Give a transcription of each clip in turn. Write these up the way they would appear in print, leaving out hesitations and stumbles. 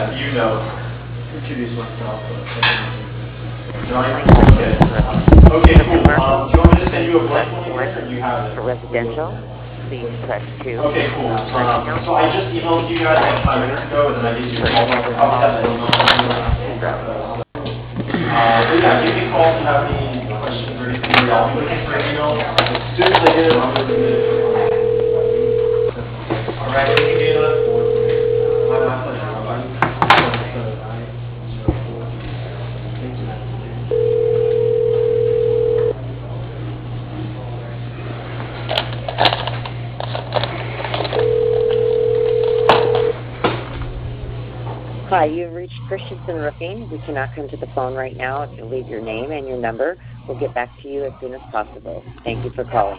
Yeah, so you know. Introduce myself. Johnny? Okay. Okay, cool. Do you want me to send you a blank one again, or do you have it? For residential, please press 2. Okay, cool. So I just emailed you guys like 5 minutes ago, and then I gave you a call. I'll test it. But yeah, give me a call if you have any questions or anything. I'll be looking for emails. As soon as I get it, I'm going to submit it. All right, thank you, Gayla. My pleasure. Hi, you've reached Christensen Roofing. We cannot come to the phone right now. If you leave your name and your number, we'll get back to you as soon as possible. Thank you for calling.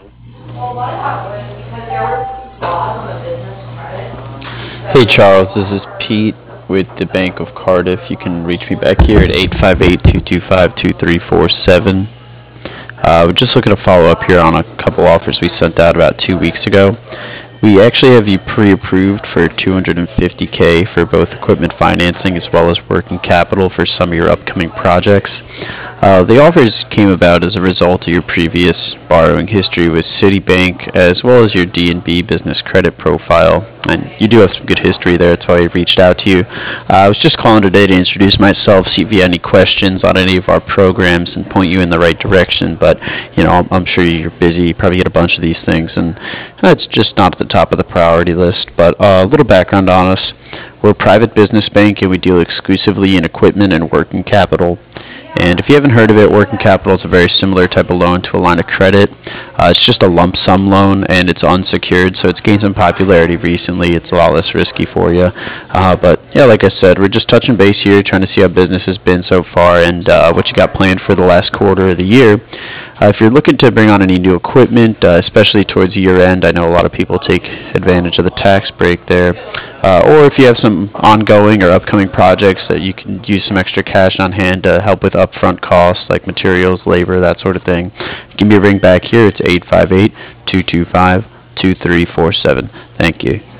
Hey Charles, this is Pete with the Bank of Cardiff. You can reach me back here at 858-225-2347. We're just looking to follow up here on a couple offers we sent out about 2 weeks ago. We actually have you pre-approved for $250K for both equipment financing as well as working capital for some of your upcoming projects. The offers came about as a result of your previous borrowing history with Citibank as well as your D&B business credit profile. And you do have some good history there, that's why I reached out to you. I was just calling today to introduce myself, see if you had any questions on any of our programs and point you in the right direction. But, you know, I'm sure you're busy, you probably get a bunch of these things, and it's just not at the top of the priority list. But a little background on us. We're a private business bank, and we deal exclusively in equipment and working capital. And if you haven't heard of it, working capital is a very similar type of loan to a line of credit. It's just a lump sum loan, and it's unsecured, so it's gained some popularity recently. It's a lot less risky for you. But yeah, like I said, we're just touching base here, trying to see how business has been so far and what you got planned for the last quarter of the year. If you're looking to bring on any new equipment, especially towards year end, I know a lot of people take advantage of the tax break there. Or if you have some ongoing or upcoming projects that you can use some extra cash on hand to help with upfront costs like materials, labor, that sort of thing, give me a ring back here. It's 858-225-2347. Thank you.